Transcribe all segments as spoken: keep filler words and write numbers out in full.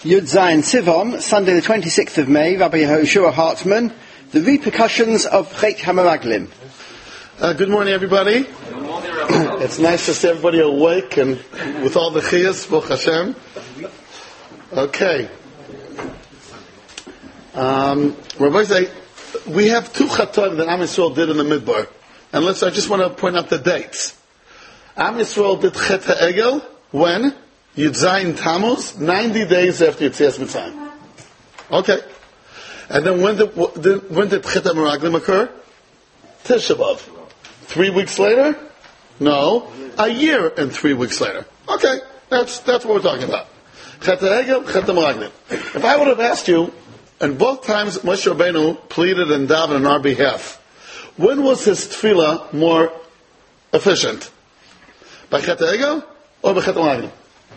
Yud Zayin Sivom, Sunday the twenty-sixth of May, Rabbi Yehoshua Hartman, the repercussions of Chet HaMeraglim. Uh, good morning, everybody. Good morning, Rabbi. It's nice to see everybody awake and with all the chiyas, Baruch Hashem. Okay. Um, Rabbi say, we have two chatar that Am Yisrael did in the Midbar. And let's, I just want to point out the dates. Am Yisrael did Chet HaEgel when? Yud Zayin Tammuz, ninety days after Yetzias Mitzrayim. Okay. And then when did, when did Chet HaMeraglim occur? Tisha B'Av. Three weeks later? No. A year and three weeks later. Okay. That's, that's what we're talking about. Chet HaEgel, Chet HaMeraglim. If I would have asked you, and both times Moshe Rabbeinu pleaded and davened on our behalf, when was his tefillah more efficient? By Chet HaEgel or by Chet HaMeraglim?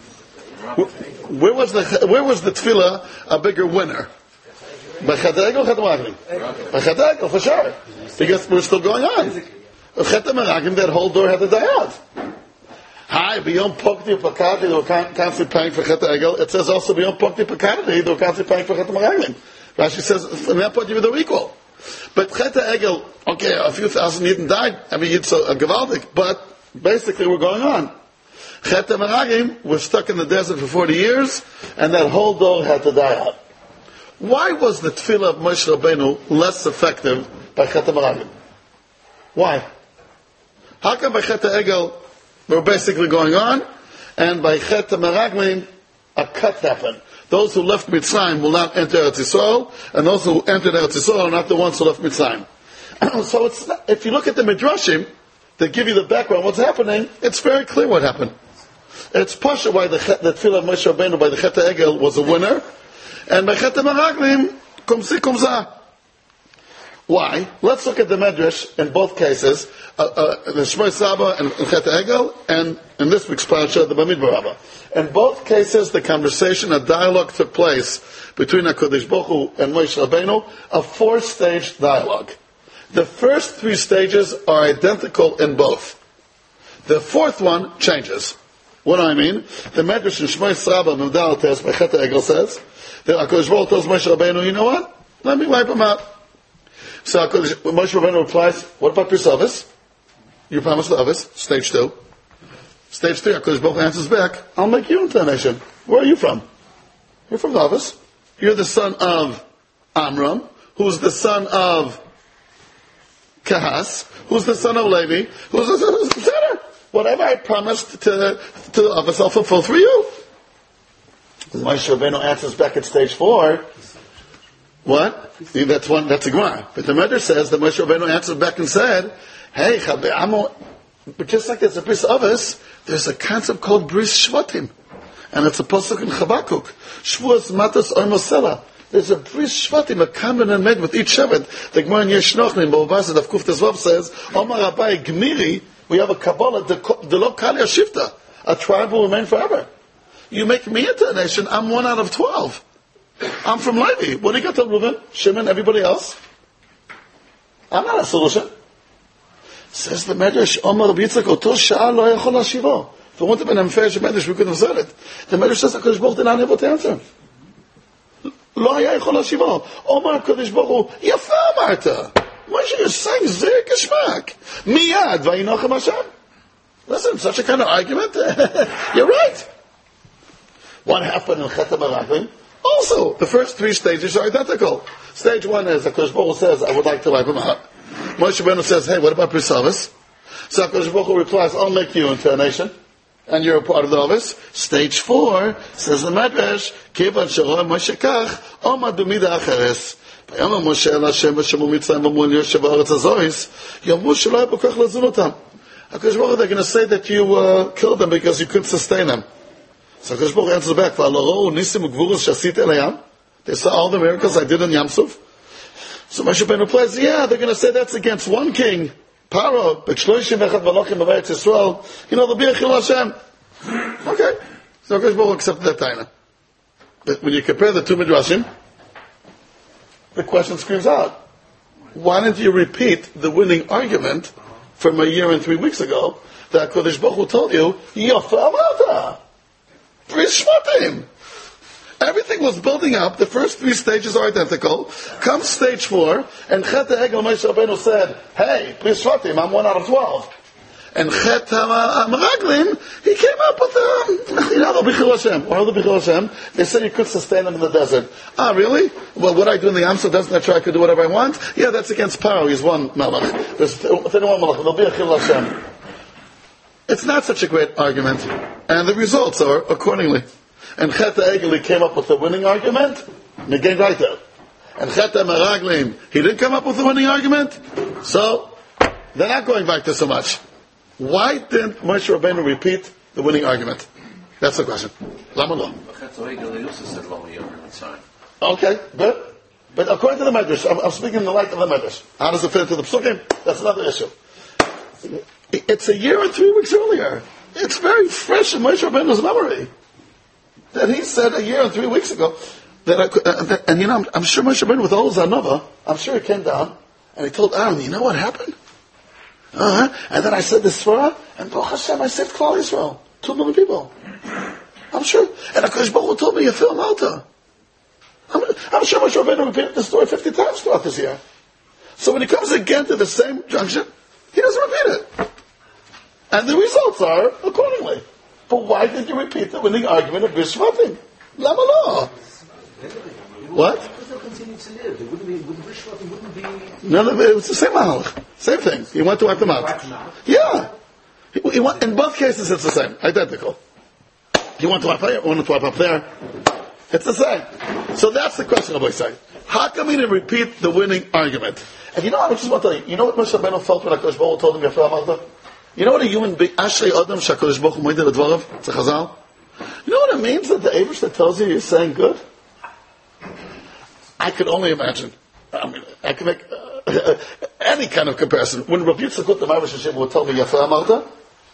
Where was the where was the tefillah a bigger winner? By Chet HaEgel or Chet HaMeraglim? By Chet HaEgel, for sure. Because we're still going on. Chet HaMeraglim, that whole door had to die out. Hi, beyond Pokti Pakati, they were constantly paying for Chet HaEgel. It says also beyond Pokti Pakati, they were constantly paying for Chet HaMeraglim. Rashi says, from that point of view, they're equal. But Chet HaEgel, okay, a few thousand Yidden died. I mean, it's a, a Gevaldik, but basically we're going on. Chet HaMeraglim was stuck in the desert for forty years, and that whole door had to die out. Why was the tefillah of Moshe Rabbeinu less effective by Chet HaMeraglim? Why? How come by Chet HaEgel we're basically going on, and by Chet HaMeraglim a cut happened? Those who left Mitzrayim will not enter Eretz Yisrael, and those who entered Eretz Yisrael are not the ones who left Mitzrayim. So it's not, if you look at the Midrashim that give you the background, what's happening, it's very clear what happened. It's Pasha why the, the tefillah of Moshe Rabbeinu by the Chet HaEgel was a winner, and by Chet HaMeraglim, kumsi kumza. Why? Let's look at the Medrash in both cases, uh, uh, the Shmoi Saba and, and Chet HaEgel, and in this week's parasha, the Bamidbar Rabbah. In both cases, the conversation, a dialogue took place between HaKadosh Baruch Hu and Moshe Rabbeinu, a four-stage dialogue. The first three stages are identical in both. The fourth one changes. What do I mean? The Medrash in Shmoi Saba, Mudal Tes, by Chet HaEgel says, that HaKadosh Baruch Hu tells Moshe Rabbeinu, you know what? Let me wipe him out. So HaKadosh, Moshe Rabbeinu replies, what about your service? You promised the others. Stage two. Stage three, HaKadosh Baruch Hu answers back, I'll make you into a nation. Where are you from? You're from Davis. You're the son of Amram, who's the son of Kahas, who's the son of Levi, who's the son of Zedek. Whatever I promised to, to the office, I'll fulfill for you. Moshe Rabbeinu answers back at stage four. What? That's one, that's a Gemara. But the Medrash says that Moshe Rabbeinu answered back and said, hey, but just like there's a bris avos, there's a concept called bris shvatim. And it's a pasuk in Chabakuk. Shvuas matos oimosela. There's a bris shvatim, a covenant made with each shevet. The Gemara in Yeshnochnim, Bavazad of Kuf Tezvav says, Omar Abai Gmiri, we have a Kabbalah, the lo kal yashivta. A tribe will remain forever. You make me into a nation, I'm one out of twelve. I'm from Levi. What do you got to Reuven, Shimon, everybody else? I'm not a solution. Says the Medrash, Omar Rabbi Yitzchak, Oto Sha'ah lo yachol hashivo. If it wouldn't have been unfair Medrash, we couldn't have said it. The Medrash says HaKadosh Baruch Hu did not able to answer. Lo haya yachol hashivo. Omar HaKadosh Baruch Hu, Yafa Marta. Moshe, you're saying Zer Keshmak. Miyad vayinochem Hashem. Listen, such a kind of argument. You're right. What happened in Chet HaMeraglim? Also, the first three stages are identical. Stage one is, HaKadosh Baruch Hu says, I would like to wipe him out. Moshe Rabbeinu says, hey, what about Brisavis? So HaKadosh Baruch Hu replies, I'll make you into a nation, and you're a part of the office. Stage four, says the Medrash, Kivan Sharon Moshe Kach, Oma Dumida Acheres. Vayama Moshe El Hashem V'shemu Mitzrayim V'mu El Yoshev Ha'aretz Hazois, Yomru Shelo Yeh B'koach Lazun Otam. HaKadosh Baruch Hu, they're going to say that you uh, killed them because you couldn't sustain them. So HaKadosh Baruch Hu answers back, V'aloro Nisim U'gvurus Shasit El Hayam. They saw all the miracles I did in Yamsuf. So Moshe Rabbeinu replies, yeah, they're going to say that's against one king, Paro, but Shloishim Echad V'alochim B'Eretz Yisrael, you know, there'll be a Chil Hashem. Okay. So HaKadosh Baruch Hu accepted that taina. But when you compare the two Midrashim, the question screams out, why didn't you repeat the winning argument from a year and three weeks ago that HaKadosh Baruch Hu told you, Yofa Amata, Bris Shvatim. Everything is building up. The first three stages are identical. Comes stage four, and Chet HaEgel, Moshe Rabbeinu said, hey, please Shvatim, I'm one out of twelve. And Chet HaMeraglim, he came up with a, you know, the Bechil Hashem. Or the Bechil Hashem, they said you could sustain them in the desert. Ah, really? Well, what I do in the Yamsuf doesn't that try I could do whatever I want? Yeah, that's against Paro. He's one Malach. There's thirty-one Malach. There'll be a Chil Hashem. It's not such a great argument. And the results are accordingly. And Chet HaEgel, he came up with the winning argument. Again, right there. And Chet HaMeraglim, he didn't come up with the winning argument. So, they're not going back to so much. Why didn't Moshe Rabbeinu repeat the winning argument? That's the question. Lama lo. Okay, but but according to the Medrash, I'm, I'm speaking in the light of the Medrash. How does it fit into the Psukim? That's another issue. It's a year and three weeks earlier. It's very fresh in Moshe Rabbeinu's memory that he said a year and three weeks ago that, I could, uh, that and you know I'm, I'm sure Moshe Rabbeinu with all his anova, I'm sure he came down and he told Aaron, you know what happened? Uh-huh. And then I said this Sforah, and Baruch Hashem, I saved Klal Yisrael. Two million people. I'm sure. And HaKadosh Baruch Hu told me, Yafil Malta. I'm, I'm sure Moshe Rabbeinu repeated the story fifty times throughout this year. So when he comes again to the same junction, he doesn't repeat it. And the results are accordingly. But why did you repeat the winning argument of Bishvatim? Lama lo. What? Continue to live. It wouldn't be, with the Bishvatim wouldn't be... No, no, it was the same mahalach. Same thing. He went to wipe them out. Yeah. He, he went, in both cases, it's the same. Identical. He went to wipe there, wanted to wipe up there. It's the same. So that's the question, Rabbi say. How come he didn't repeat the winning argument? And you know, I just want to tell you, you know what Moshe Rabbeinu felt when HaKadosh Baruch Hu told him, Yafil Malta? You know what a human being, Ashrei Adam Shakadosh Baruch Hu Moedeh L'Dvarav? It's a Chazal. You know what it means that the Eibush that tells you you're saying good? I could only imagine. I mean, I can make uh, any kind of comparison. When Rabbi Yitzchak the Marash Hashem would tell me Yafil Malta,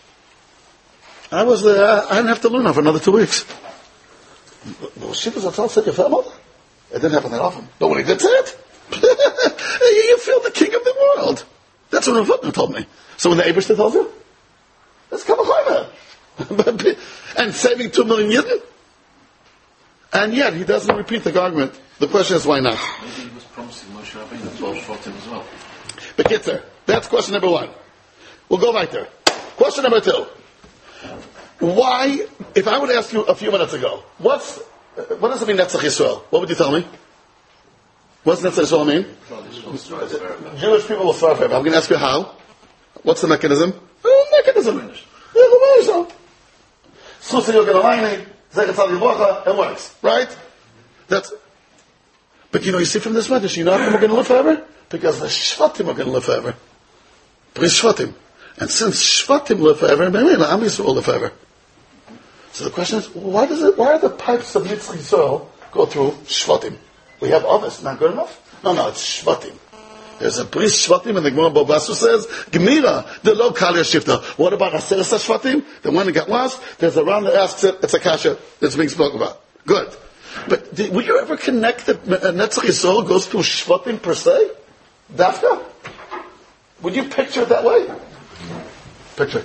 I was uh, I didn't have to learn her for another two weeks. Well, she was a said Yafil Malta. It didn't happen that often. But when he did say it, you feel the king of the world. That's what Rav told me. So when the Eibush tells you, that's Kamachayma. And saving two million Yidden. And yet he doesn't repeat the argument. The question is why not? Maybe he was promising Moshe Rabbeinu twelve Shvatim as well. But get there. That's question number one. We'll go right there. Question number two. Why, if I would ask you a few minutes ago, what's, what does it mean Netzach Yisrael? What would you tell me? What does Netzach Yisrael mean? Jewish people will thrive forever. I'm going to ask you how. What's the mechanism? Oh, mechanism. It works, right? That's. But you know, you see from this message, you know how come we're going to live forever? Because the Shvatim are going to live forever. Bris Shvatim. And since Shvatim live forever, maybe the Am Yisrael will live forever. So the question is, why does it? Why are the pipes of Netzach Yisrael go through Shvatim? We have others, not good enough? No, no, it's Shvatim. There's a Bris Shvatim, and the Gemara Bobasu says, Gemira, the low Kalya Shifta. What about Aseret Shvatim? The one that got lost? There's a round that asks it, it's a kasha that's being spoken about. Good. But did, would you ever connect that Netzach Yisrael goes through Shvatim per se? Dafka? Would you picture it that way? Picture.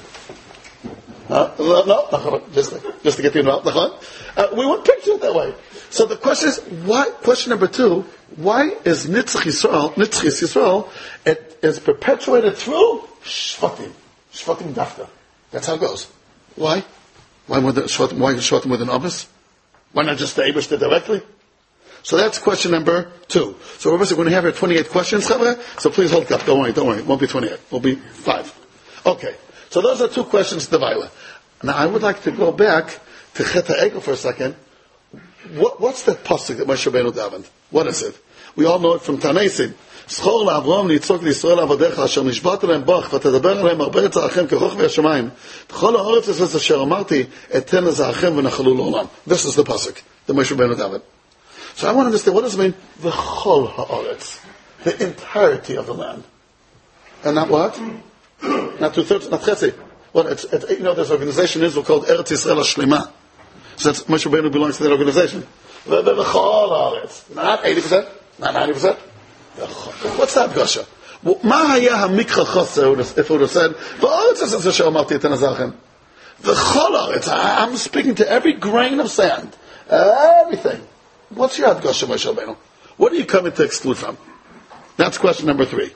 Uh, no, no, just, just to get you involved. Uh, we wouldn't picture it that way. So the question is, why? Question number two: why is Netzach Yisrael, Netzach Yisrael, it is perpetuated through Shvatim, Shvatim Dafka? That's how it goes. Why? Why would the Shvatim? Why Shvatim with an Abbas? Why not just the Eibush directly? So that's question number two. So we're going to have here twenty-eight questions, Chavre. So please hold up. Don't worry, don't worry. It won't be twenty-eight. It will be five. Okay. So those are two questions to Vaila. Now I would like to go back to Chet HaEgel for a second. What, what's that pasuk that Moshe Rabbeinu davened? What is it? We all know it from Tanaisim. Schor la'Avram litzok liYisrael avadecha asher nishbat lehem bach v'tadaber lehem arba tzarachem kechoch v'yashamayim t'chol ha'oretz es asher amarti eten lezachem v'nachalu l'olam. This is the pasuk that Moshe Rabbeinu davened. So I want to understand, what does it mean? V'chol ha'oretz, the entirety of the land, and not what? Not two thirds, not chetzi. Well, it's, it's, you know, there's an organization in Israel called Eretz Yisrael HaShlema. So that's, Moshe Rabbeinu belongs to that organization. V'chol ha'oretz, not eighty percent, not ninety percent. What's that, Gasha? Ma haya hamikra chaser, if it would have said, v'oretz es asher amarti eten lezachem. V'chol ha'oretz, I'm speaking to every grain of sand, everything. What's your Adgasha Moshe Rabbeinu? What are you coming to exclude from? That's question number three.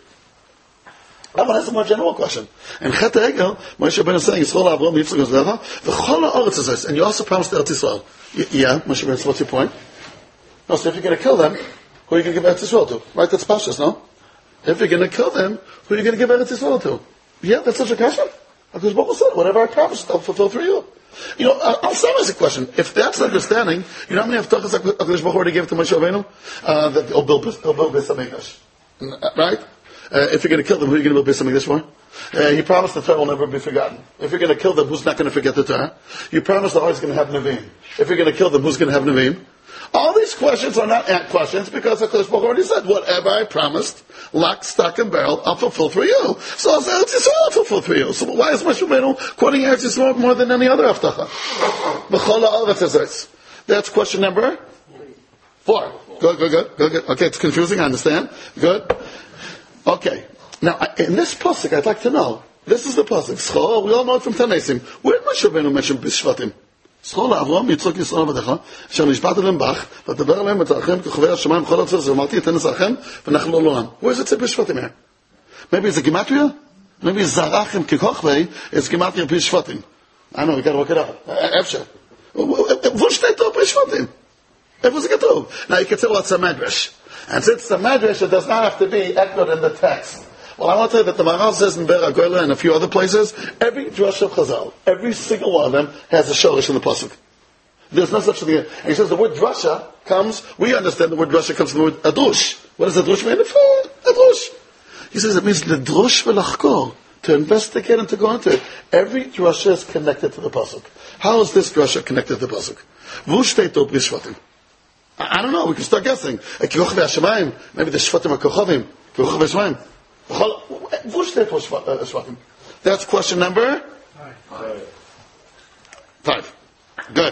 I want to ask a more general question. And Chet Egel, Moshe Rabbeinu is saying, Yisrael Avram, Yitzchak, Zlecha, v'chol ha'aretz is this, and you also promised Eretz Yisrael. Y- yeah, Moshe Rabbeinu, so what's your point? No, so if you're going to kill them, who are you going to give Eretz Yisrael to? Right, that's Pashas, no? If you're going to kill them, who are you going to give Eretz Yisrael to? Yeah, that's such a question. Because Baruch said, whatever I promised, I'll fulfill for you. You know, I'll summarize the question. If that's the understanding, you know how many Avtachas HaKadosh Baruch Hu already gave to Moshe Rabbeinu? Uh, that he'll build, he'll build Beis HaMikdash. Right? Uh, if you're going to kill them, who are you going to build Beis HaMikdash for? Uh, he promised the Torah will never be forgotten. If you're going to kill them, who's not going to forget the Torah? You promised the heart is going to have Nevi'im. If you're going to kill them, who's going to have Nevi'im? All these questions are not ant questions because HaKadosh Baruch Hu already said, whatever I promised, lock, stock, and barrel, I'll fulfill for you. So I'll say, Eretz Yisrael, I'll fulfill for you. So why is Moshe Rabbeinu quoting Eretz Yisrael more than any other Avtacha? B'chol ha'aretz hazos. That's question number four. Good, good, good, good, good. Okay, it's confusing, I understand. Good. Okay. Now, in this pasuk, I'd like to know, this is the pasuk, Schol, we all know it from Tanaisim. Where did Moshe Rabbeinu mention Bishvatim? Schol Avram, Yitzchak, Yisrael, Vadecha, אשר נשבעת אליהם בך, ותדבר אליהם ותרחם כוכבי השמיים בכל ארץ ואמרתי, אתן לזרעכם ונחלו לעולם. Where does it say Bishvatim here? Maybe it's a Gematria? Maybe Zarachem Kekochvei is Gematria Bishvatim. I know, we gotta work it out. Efsher. Wo steht da Bishvatim? It was a Ketub. Now you can say, well, it's a Medrash. And since it's a Medrash, it does not have to be echoed in the text. Well, I want to tell you that the Maharal says in Ber HaGoyla and a few other places, every drush of Chazal, every single one of them has a shorish in the pasuk. There's no such thing. And he says the word drasha comes, we understand the word drasha comes from the word adrush. What does adrush mean? Adrush. He says it means ledrush velachkor, to investigate and to go into it. Every drasha is connected to the pasuk. How is this drasha connected to the pasuk? V'ushteito b'shvatim. I don't know, we can start guessing. Maybe the shvatim are kochavim. Kochavim shvatim. That's question number five. Five. Good.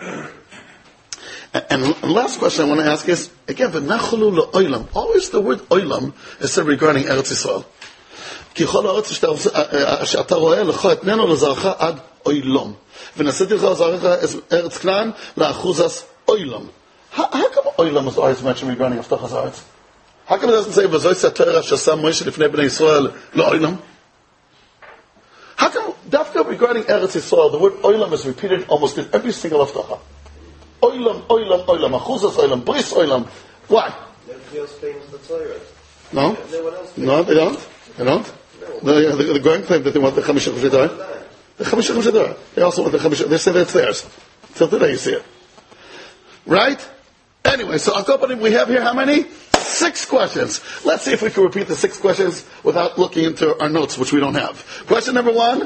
And, and last question I want to ask is, again, v'nacholu le'olam. Always the word olam is said regarding Eretz Yisrael. כי כל הארץ שאתה רואה לך אתננו לזרעך עד אוילום. ונשאתי לך לזרעך ארץ כנען לאחוזס אוילום. How come oilam is always mentioned regarding Avtachas Haaretz? How come it doesn't say v'zoysa Torah shasam Moshe lifnei bnei Yisrael le'olam? How come dafka regarding Eretz Yisrael the word oilam is repeated almost in every single Avtacha? Oilam, oilam, oilam, achuzas oilam, bris oilam. Why? Nobody else claims the Torah. No, No one else. no, they don't. They don't. The, the, the Goyim claim that they want the Chamisha Chumshei Torah. The Chamisha Chumshei Torah. They also want the Chamisha. They say that it's theirs. Till today you see it. Right? Anyway, so Al-Kopanim, we have here how many? Six questions. Let's see if we can repeat the six questions without looking into our notes, which we don't have. Question number one.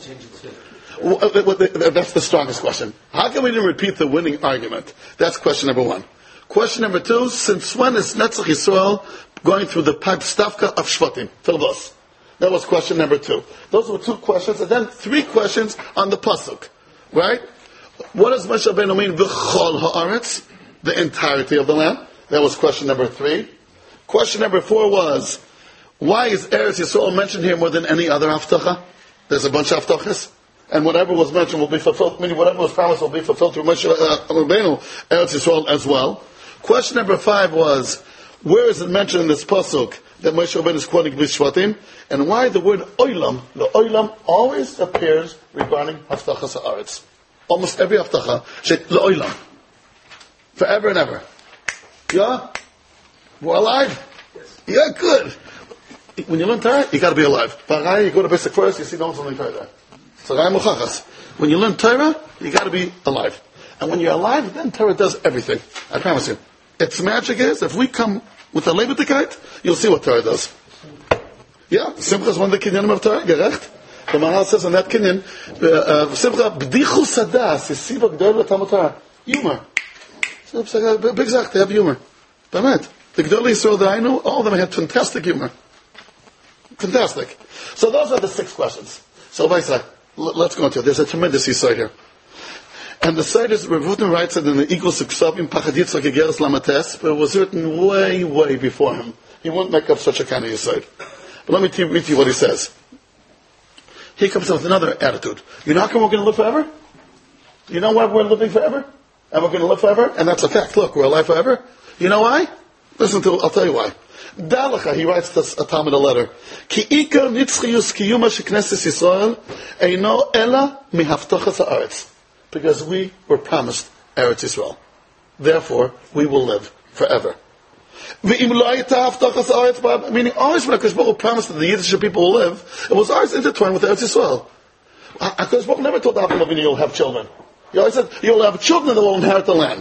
That's the strongest question. How can we even repeat the winning argument? That's question number one. Question number two. Since when is Netzach Yisrael going through the pipe stavka of Shvatim? Filbos. That was question number two. Those were two questions, and then three questions on the pasuk. Right? What does Moshe Rabbeinu mean? V'chol ha'aretz, the entirety of the land. That was question number three. Question number four was, why is Eretz Yisrael mentioned here more than any other Avtacha? There's a bunch of Avtachas, and whatever was mentioned will be fulfilled. Meaning, whatever was promised will be fulfilled through Moshe uh, Rabbeinu, Eretz Yisrael as well. Question number five was, where is it mentioned in this pasuk that Moshe Rabbeinu is quoting B'Shvatim, and why the word oilam, the oilam, always appears regarding Avtachas ha'aretz. Almost every Avtacha, le'olam. Forever and ever. Yeah? We're alive? Yes. Yeah, good. When you learn Torah, you got to be alive. You go to basic first, you see no one's learning Torah. When you learn Torah, you got to be alive. And when you're alive, then Torah does everything. I promise you. Its magic is, if we come with a Leviticite, you'll see what Torah does. Yeah, Simcha is one of the kinyanim of Torah, gerecht. The Maharal says in that kinyan, Simcha, b'dichu sadas, yisiva g'dol l'tamot Torah. Humor. Big zach, they have humor. באמת. The Gdolei Yisrael that I know, all of them had fantastic humor. Fantastic. So those are the six questions. So Vaisa, let's go into it. There's a tremendous insight here. And the site is, Rav Hutner writes it in the Igros Ksavim, Pachad Yitzchak Geras Lamates, but it was written way, way before him. He won't make up such a kind of insight. But let me t- read to you what he says. He comes up with another attitude. You know how come we're going to live forever? You know why we're living forever? and we're going to live forever, and that's a fact. Look, we're alive forever. You know why? Listen to, I'll tell you why. Dalacha, he writes this a Talmud a letter. Ki ikar nitzchiyus kiyuma sheknesses Yisrael eino ela mihaftachas haaretz. Because we were promised Eretz Yisrael. Therefore, we will live forever. Meaning, always when HaKadosh Baruch Hu promised that the Yiddish people will live, it was always intertwined with Eretz Yisrael. HaKadosh Baruch Hu never told Avraham Avinu you'll have children. He always said, you'll have children that will inherit the land.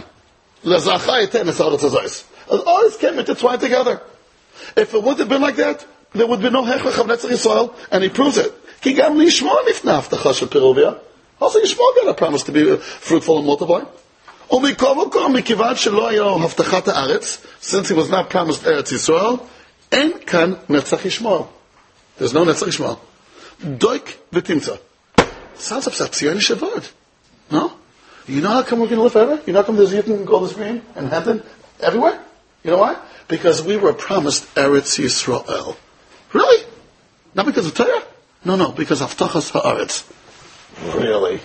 It always came intertwined together. If it would have been like that, there would be no Hechach of Netzach Yisrael, and he proves it. Ki gam lishma nifna haftacha shel Peruvia. Also Yishmael got a promise to be fruitful and multiply. Only Kovo Kom Mikivad Shelo Hayo Haftachat Haaretz, since he was not promised Eretz Yisrael, En Kan Netzach Yishmael. There's no Netzach Yishmael. Doik v'timtza. Sounds like Tzionische word. No? You know how come we're going to live forever? You know how come there's Yitton and Golders Green and Hampton everywhere? You know why? Because we were promised Eretz Yisrael. Really? Not because of Torah? No, no, because of Haftachas Haaretz. Really?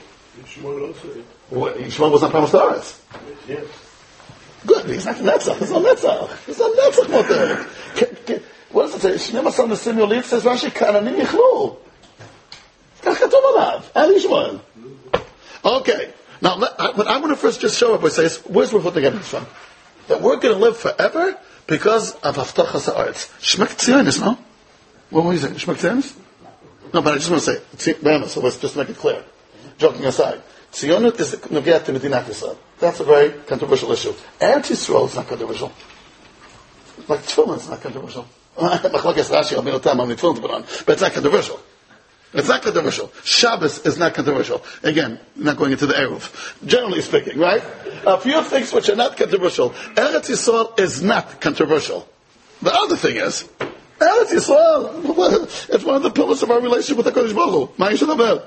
What, Yishmael was not promised Haaretz? Yes. Good, he's not Netzach. He's not Netzach. He's not Netzach Moter. What does it say? Shnei Masar Nesim Yoliv says Rashi, Kananim Yichlu. Kach Katuv Alav. El Yishmael. Okay. Now, let, I, what I want to first just show up and say is, where's we're putting evidence from? That we're going to live forever because of Haftachas Haaretz. Shmek Tzionis, no? What were you saying? Shmek Tzionis? No, but I just want to say, so let's just make it clear. Joking aside, Tzionut is the Nogea to Medinat Yisrael. That's a very controversial issue. Eretz Yisrael is not controversial. Like Tefillin is not controversial. Machlokes Rashi, I'll be no time, how many Tefillin to put on. But it's not controversial. It's not controversial. Shabbos is not controversial. Again, not going into the Eruv. Generally speaking, right? A few things which are not controversial. Eretz Yisrael is not controversial. The other thing is, Eretz Yisrael, it's one of the pillars of our relationship with the HaKadosh Baruch Hu. Ma'aseh Daber.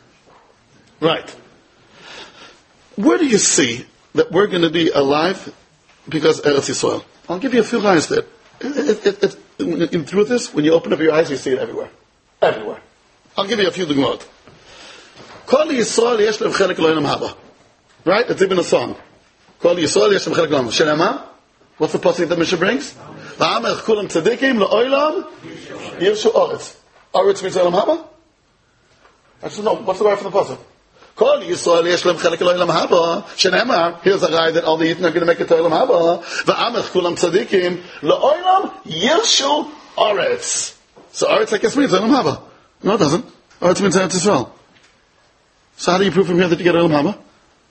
Right. Where do you see that we're going to be alive because Eretz Yisrael? I'll give you a few lines there. It, it, it, it, in, through this, when you open up your eyes, you see it everywhere. Everywhere. I'll give you a few dugmot. Kol Yisrael yesh lev chelek lo yinam haba. Right? It's even a song. Kol Yisrael yesh lev chelek lo yinam haba. Shenema? What's the pasuk that Mishnah brings? Va'amech kulam tzadikim le'olam yirshu oretz. Oretz means olam haba? I just know. What's the word from the pasuk? Kol Yisrael yesh lev chelek lo yinam haba. Shenema? Here's a guy that all the Yidden are going to make it to olam haba. Va'amech kulam tzadikim le'olam yirshu oretz. So oretz, I guess, means olam haba. No, it doesn't. Oretz means Eretz Yisrael. So how do you prove from here that you get Olam Haba?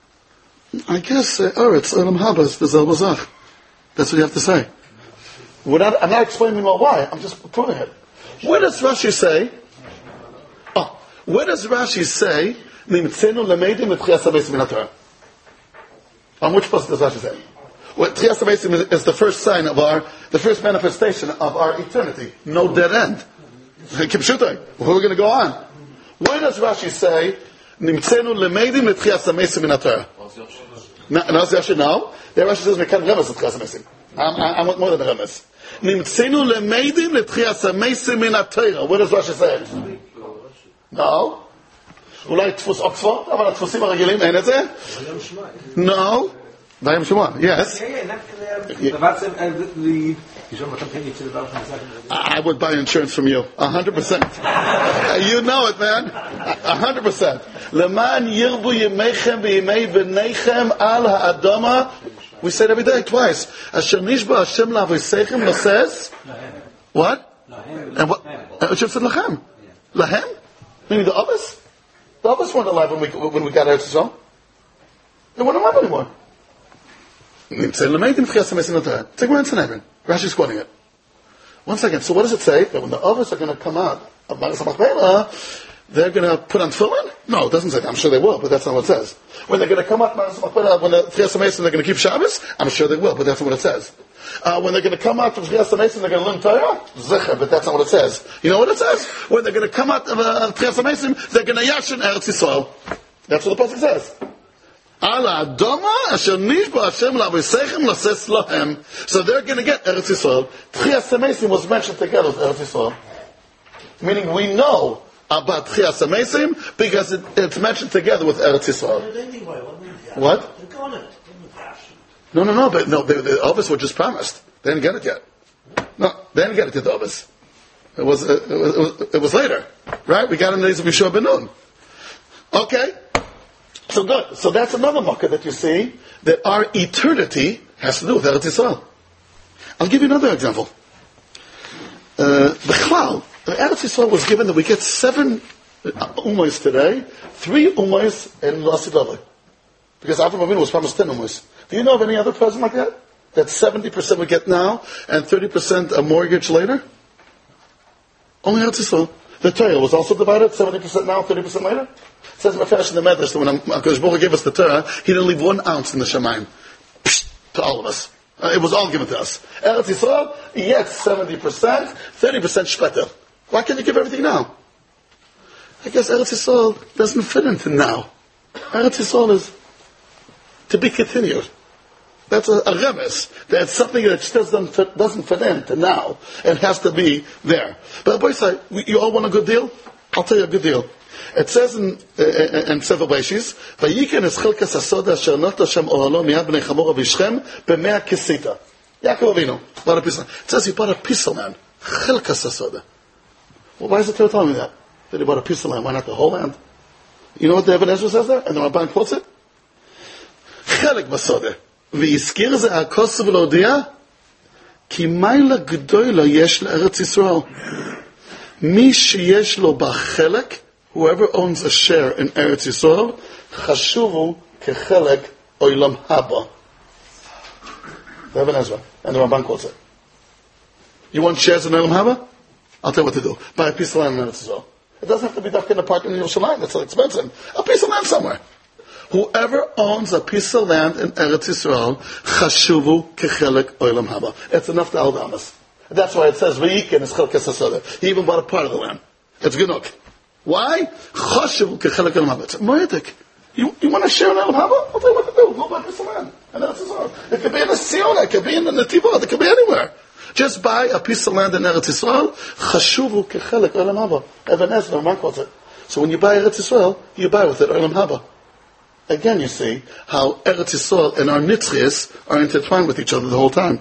I guess uh, Oretz, Olam Haba is the Zel Bazach. That's what you have to say. Without, I'm not explaining more why. I'm just proving it. Where does Rashi say? Oh, where does Rashi say? Nimtzenu lemeidim et Tchias HaMeisim min haTorah. On which pasuk does Rashi say? Well, Tchias HaMeisim is, is the first sign of our, the first manifestation of our eternity. No dead end. We're going to go on. Where does Rashi say, Nimtzenu lemeidim letchias hamesim min haTorah? No, Rashi, no. There Rashi says, Mekan remes letchias hamesim. I want more than a remes. Nimtzenu lemeidim letchias hamesim min haTorah. Where does Rashi say it? No. אולי תפוס אוקספורד, אבל התפוסים הרגילים אין את זה? No. Vayim Shema, yes. I would buy insurance from you, a hundred percent. You know it, man, a hundred percent. Leman yirbu yemechem v'yemei v'neichem al ha'adama. We say it every day, twice. Asher nishba Hashem la'avoseichem lo says, what? And what? Hashem said lachem. Lahem? Meaning the others? The others weren't alive when we when we got Eretz Yisrael. They weren't alive anymore. Take one Sanhedrin. Rashi's quoting it. One second. So what does it say? That when the others are going to come out of Manas HaMachpelah, they're going to put on tefillin? No, it doesn't say that. I'm sure they will, but that's not what it says. When they're going to come out of Manas HaMachpelah, when the Tchias HaMeisim, they're going to keep Shabbos? I'm sure they will, but that's not what it says. Uh, when they're going to come out from Tchias HaMeisim, they're going to learn Torah? Zecher, but that's not what it says. You know what it says? When they're going to come out of uh, Tchias HaMeisim, they're going to yashin Eretz Yisrael. That's what the pasuk says. So they're going to get Eretz Yisrael. Tchias HaMeisim was mentioned together with Eretz Yisrael. Meaning we know about Tchias HaMeisim because it, it's mentioned together with Eretz Yisrael. What? No, no, no, but no, the, the Ovis were just promised. They didn't get it yet. No, they didn't get it yet, the Ovis. It was, uh, it was, it was, it was later. Right? We got in the days of Yeshua ben Nun. Okay? So good. So that's another makkah that you see, that our eternity has to do with Eretz Yisrael. I'll give you another example. Uh, the Chlal, Eretz Yisrael was given that we get seven umos today, three umos in Lasid Lava. Because Avraham Avinu was promised ten umos. Do you know of any other present like that? That seventy percent we get now, and thirty percent a mortgage later? Only Eretz Yisrael. The Torah was also divided, seventy percent now, thirty percent later. It says in the Mefesh in the Medrash that when HaKadosh Baruch Hu gave us the Torah, He didn't leave one ounce in the Shemaim. Psht, to all of us. Uh, it was all given to us. Eretz Yisrael, yes, seventy percent, thirty percent shpeta. Why can't you give everything now? I guess Eretz Yisrael doesn't fit into now. Eretz Yisrael is to be continued. That's a, a remes. That's something that just doesn't fit, doesn't fit into now. It has to be there. But boy, say, you all want a good deal? I'll tell you a good deal. It says in uh, in Sefer Beishis, "Vayiken es chilkas hasoda asher nota Hashem ohalo miyad bnei Chamora v'Yishchem b'mea kisita." Yaakov Avinu bought a piece of land. It says he bought a piece of land. Chilkas hasoda. Well, why is the Torah telling me that? That he bought a piece of land. Why not the whole land? You know what the Ibn Ezra says there? And the Ramban quotes it. Chelik basoda. V'yiskir ze ha'kos v'lodiya ki mayla gdoila yesh le'eretz Yisrael. Mi sheyesh lo b'chelek, whoever owns a share in Eretz Yisrael, chashuvu kechelek oilam haba. The Ibn Ezra and the Ramban quotes it. You want shares in oilam haba? I'll tell you what to do. Buy a piece of land in Eretz Yisrael. It doesn't have to be dark in the park in Yerushalayim. That's so expensive. A piece of land somewhere. Whoever owns a piece of land in Eretz Yisrael, chashuvu kechelek oilam haba. It's enough to hold amas. That's why it says v'yiken is chelkas hasoda. He even bought a part of the land. It's genuk. Why? Chashuvu kechelek oilam haba. It's moedik. You you want to share an oilam haba? I'll tell you what to do. Go buy a piece of land in Eretz Yisrael. It could be in a Siona. It could be in the Netivot. It could be anywhere. Just buy a piece of land in Eretz Yisrael. Chashuvu kechelek oilam haba. Even Ezra, Mark quotes it. So when you buy Eretz Yisrael, you buy with it oilam haba. Again, you see how Eretz Yisrael and our Nitzchias are intertwined with each other the whole time.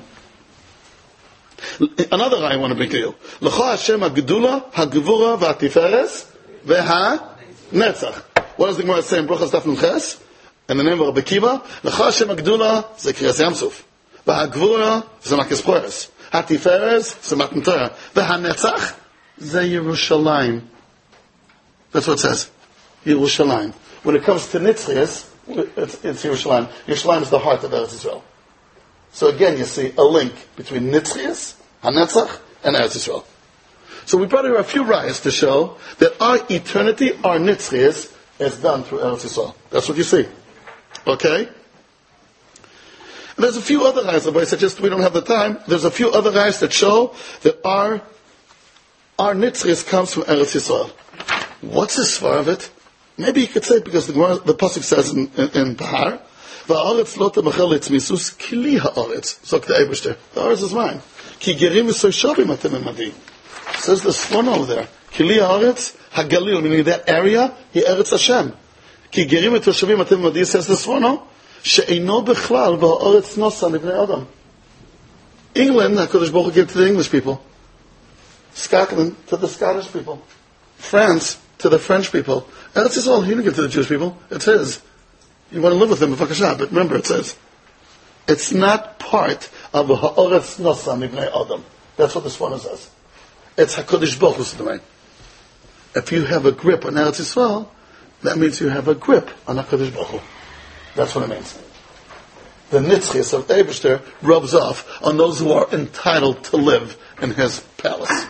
Another I want to bring to you. L'cha Hashem ha'gedula, ha'gevura, v'ha'tiferes, v'ha'netzach. What does the Gemara say in Brochas Daf Nun Ches? In the name of Rabbi Kiva, L'cha Hashem ha'gedula, ze Kriyas Yamsuf. V'ha'gevura, ze Makis Poeres. Ha'tiferes, ze Matan Torah. V'ha'netzach, ze Yerushalayim. That's what it says. Yerushalayim. When it comes to Nitzchias, it's, it's Yerushalayim. Yerushalayim is the heart of Eretz Yisrael. So again, you see a link between Nitzchias, Hanetzach, and Eretz Yisrael. So we brought here a few rayas to show that our eternity, our Nitzchias, is done through Eretz Yisrael. That's what you see. Okay? And there's a few other rayas, but I said just we don't have the time. There's a few other rayas that show that our our Nitzchias comes from Eretz Yisrael. What's the svar of it? Maybe you could say because the the pasuk says in, in, in Bahar, "Va'aretz lo temachel etzmisus kili ha'aretz." So the Eibishter, the aretz is mine. Ki gerim v'soyshavim atem emadi. Says the Sforno over there. Kili ha'aretz hagalil, meaning that area, he eretz Hashem. Ki gerim v'toshavim atem emadi. Says the Sforno, she'eino bechlal va'aretz nosa libnei adam. England, HaKadosh Baruch Hu gave to the English people. Scotland to the Scottish people. France to the French people. Eretz Yisrael, he didn't give to the Jewish people. It's his. You want to live with them, b'vakasha. But remember, it says, it's not part of a ha'oretz nosa mibnei adam. That's what the Sforno says. It's HaKadosh Baruch Hu's domain. If you have a grip on Eretz Yisrael, that means you have a grip on HaKadosh Baruch Hu. That's what it means. The nitzchias of Eibishter rubs off on those who are entitled to live in his palace.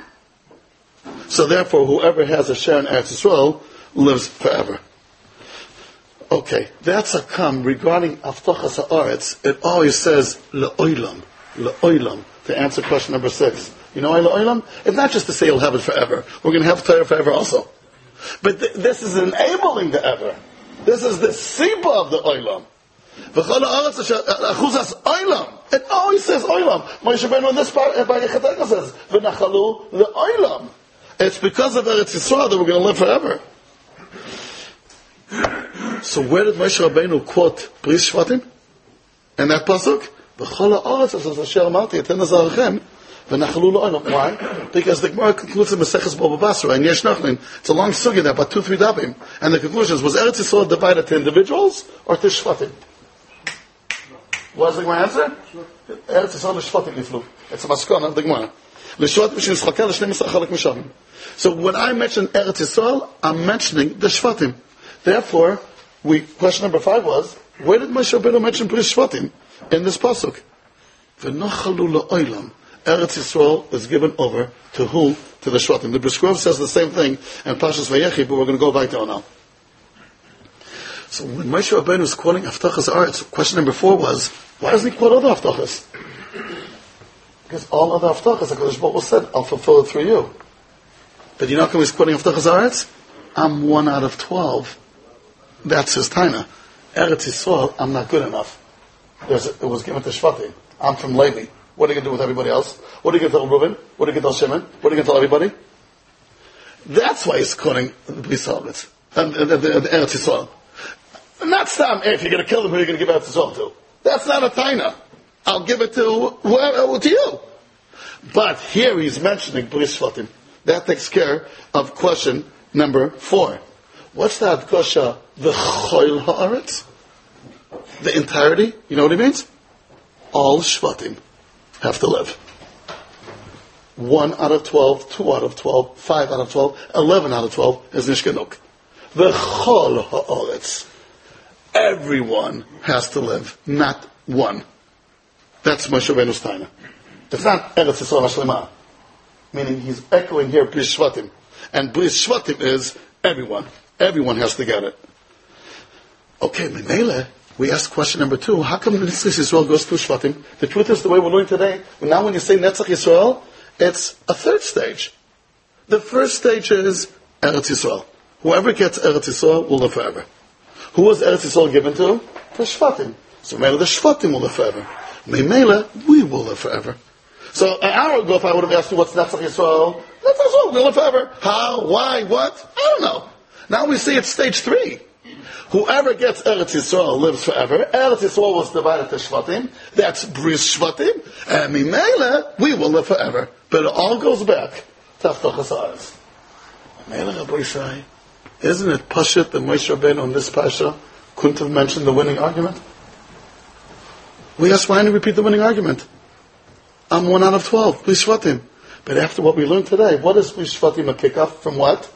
So therefore, whoever has a share in Eretz Yisrael lives forever. Okay, that's a come regarding Avtochas Ha'aretz. It always says le'olam, le'olam, to answer question number six. You know why le'olam? It's not just to say you'll have it forever. We're going to have Torah forever also. But th- this is enabling the ever. This is the siba of the olam. It always says olam. Moshe Rabbeinu in this part by Yechateka says v'nachalu le'olam. It's because of Eretz Yisrael that we're going to live forever. So where did Moshe Rabbeinu quote Bris Shvatim? And that pasuk, v'chol ha'aretz asher amarti eten azarachem v'nachalu la'olam. Why? Because the Gemara concludes in Maseches Baba Basra and Yesh Nachlin. It's a long sugya there, about two, three dabim. And the conclusion is, was Eretz Yisrael divided to individuals or to Shvatim? What is the Gemara answer? Eretz Yisrael l'Shvatim niflu. It's a maskana of the Gemara. L'Shvatim shenizchaka l'shnei misach chalak mishavim. So when I mention Eretz Yisrael, I'm mentioning the Shvatim. Therefore, we, question number five was, where did Moshe Rabbeinu mention Bris Shvatim in this pasuk? V'nochalu la'olam. Eretz Yisrael is given over to who? To the Shvatim. The Briskov says the same thing in Pashas Vayechi, but we're going to go back to it now. So when Moshe Rabbeinu is quoting Haftachas Aretz, question number four was, why doesn't he quote other Haftachas? Because all other Haftachas, HaKadosh Baruch Hu said, I'll fulfill it through you. But you know how he's quoting Haftachas Aretz? I'm one out of twelve. That's his taina. Eretz Yisrael, I'm not good enough. There's a, it was given to Shvatim. I'm from Levi. What are you going to do with everybody else? What are you going to tell Reuben? What are you going to tell Shimon? What are you going to tell everybody? That's why he's quoting the Bris Haaretz, and the, the, the, the Eretz Yisrael. Not Stam, if you're going to kill them, who are you going to give Eretz Yisrael to? That's not a taina. I'll give it to whoever, to you. But here he's mentioning Bris Shvatim. That takes care of question number four. What's the Adkosha? The Choil Haaretz? The entirety? You know what it means? All Shvatim have to live. One out of twelve, two out of twelve, five out of twelve, eleven out of twelve is Nishkanuk. The Chol Haaretz. Everyone has to live, not one. That's Moshe Rabbeinu's taina. It's not Eretz Yisrael Hashlema. Meaning he's echoing here Bris Shvatim. And Bris Shvatim is everyone. Everyone has to get it. Okay, Memele, we asked question number two, how come Netzach Yisrael goes through Shvatim? The truth is, the way we're learning today, now when you say Netzach Yisrael, it's a third stage. The first stage is Eretz Yisrael. Whoever gets Eretz Yisrael will live forever. Who was Eretz Yisrael given to? The Shvatim. So Memele, the Shvatim will live forever. Memele, we will live forever. So an hour ago, if I would have asked you what's Netzach Yisrael, Netzach Yisrael will live forever. How? Why? What? I don't know. Now we see it's stage three. Whoever gets Eretz Yisrael lives forever. Eretz Yisrael was divided to Shvatim. That's Bris Shvatim. And Mimele, we will live forever. But it all goes back to Haftachas Haaretz. Mimele, Rabbi Yishai, isn't it Pashut that Moshe Rabbeinu on this Pasha couldn't have mentioned the winning argument? We asked why didn't he repeat the winning argument? I'm one out of twelve. Bris Shvatim. But after what we learned today, what is Bris Shvatim a kickoff from what?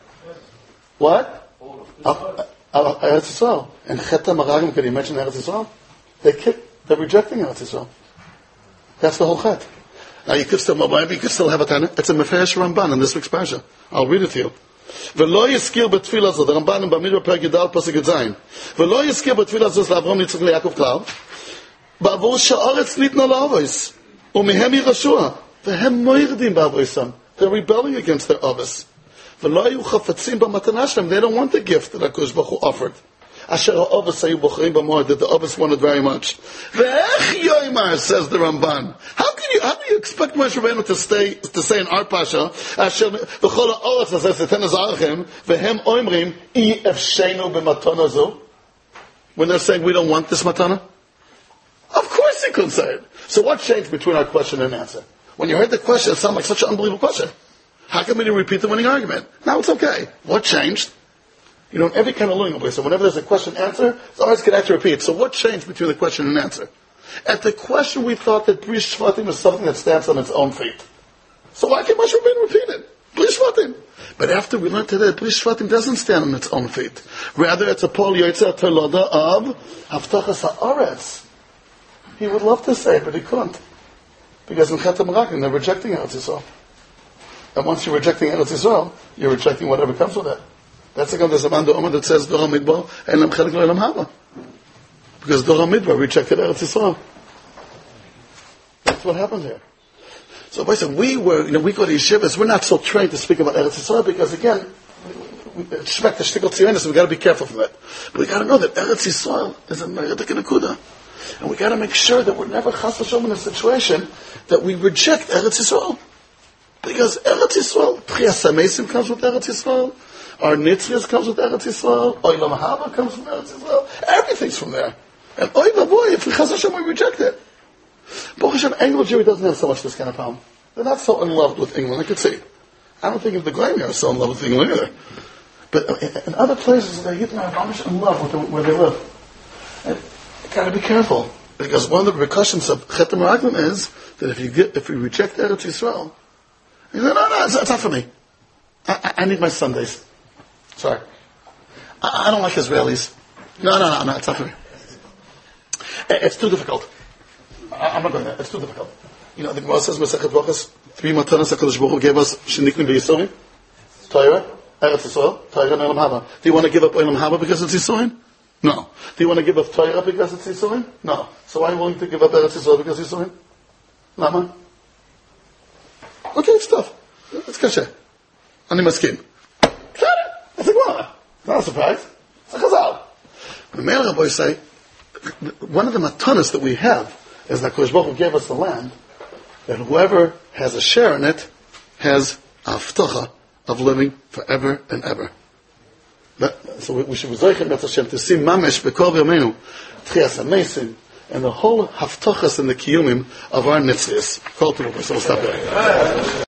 What? Uh, uh, Eretz Yisrael. And Cheta Maragim, can you mention Eretz Yisrael? They kick, they're rejecting Eretz Yisrael. That's the whole Chet. Now you could still, maybe you could still have a Tana. It's a Mefesh Ramban in this week's Parsha. I'll read it to you. V'lo yizkir b'tfilah zot, the Ramban in Bamidbar Perek Yudal Pasuk Yud Zayin. V'lo yizkir b'tfilah zot l'Avram Yitzchak l'Yakov Klal. Ba'avur sha'aretz nitna la'avos. U'mehem yirashua. V'hem moirdim ba'avoisam. They're rebelling against their avos. They don't want the gift that HaKadosh Baruch Hu offered. Asher ha'avos hayu bochrim b'moed, that the avos wanted very much. Ve'ech yoymar, says the Ramban. How can you, how do you expect Moshe Rabbeinu to stay, to say in our Pasha, Asher v'chol ha'aretz as eten azarachem, ve'hem oimrim, I efshenu b'matana zu? When they're saying we don't want this matana? Of course he couldn't say it. So what changed between our question and answer? When you heard the question, it sounded like such an unbelievable question. How come we didn't repeat the winning argument? Now it's okay. What changed? You know, in every kind of learning way, so whenever there's a question answer, it's always can actually repeat. So what changed between the question and answer? At the question, we thought that Bris Shvatim is something that stands on its own feet. So why can't Moshe Rabbeinu repeat it? Bris Shvatim. But after we learned today, Bris Shvatim doesn't stand on its own feet. Rather, it's a Pol Yotzei Toloda of Haftachas Haaretz. He would love to say it, but he couldn't. Because in Chet HaMerakim, they're rejecting Eretz Yisrael. And once you're rejecting Eretz Yisrael, you're rejecting whatever comes with it. That's like there's a man that says Dor HaMidbar and Lam Chelik Lo Lam Haba. Because Dor HaMidbar rejected Eretz Yisrael. That's what happened here. So I said, we were, you know, we go to yeshivas, we're not so trained to speak about Eretz Yisrael because again, Shmek the Shtikol Tzionis, we got to be careful from that. But we got to know that Eretz Yisrael is a Meredik Nekuda. And we got to make sure that we're never chas v'shalom in a situation that we reject Eretz Yisrael. Because Eretz Yisrael, Tchias HaMesim comes with Eretz Yisrael, our Nitzvias comes with Eretz Yisrael, Olam Haba comes from Eretz Yisrael, everything's from there. And oy vavoy, if we Chas Hashem, we reject it. Baruch Hashem, Anglo-Jewry doesn't have so much this kind of problem. They're not so in love with England, I could see. I don't think if the Goyim are so in love with England either. But in other places, they get in love with the, where they live. And you gotta be careful. Because one of the repercussions of Chet HaMeraglim is that if you get, if we reject Eretz Yisrael, you say, no, no, it's, it's not for me. I, I, I need my Sundays. Sorry. I, I don't like Israelis. No, no, no, no, it's not for me. It, it's too difficult. I, I'm not going there. It's too difficult. You know, the Gemara says, Masechet Brachos, three matanas HaKadosh Baruch Hu gave us, Sheniklim B'Yisraelim, Torah, Eretz Yisrael, Torah, and Olam Haba. Do you want to give up Olam Haba because it's Yisraelim? No. Do you want to give up Torah because it's Yisraelim? No. So are you willing to give up Eretz Yisrael because it's Yisraelim? Lama? Okay, it's tough. It's kasher. Ani maskim. That's a Gemara. It's not a surprise. It's a Chazal. The Meil Rabbi say, one of the matanas that we have is that Kodesh Baruch Hu gave us the land, that whoever has a share in it has a haftacha of living forever and ever. That, so we, we should be zoichen B'ez Hashem to see mamish b'kol v'yameinu tchias hamesim and the whole haftachas and the kiyumim of our nitzvahs. Call to the so we'll stop there.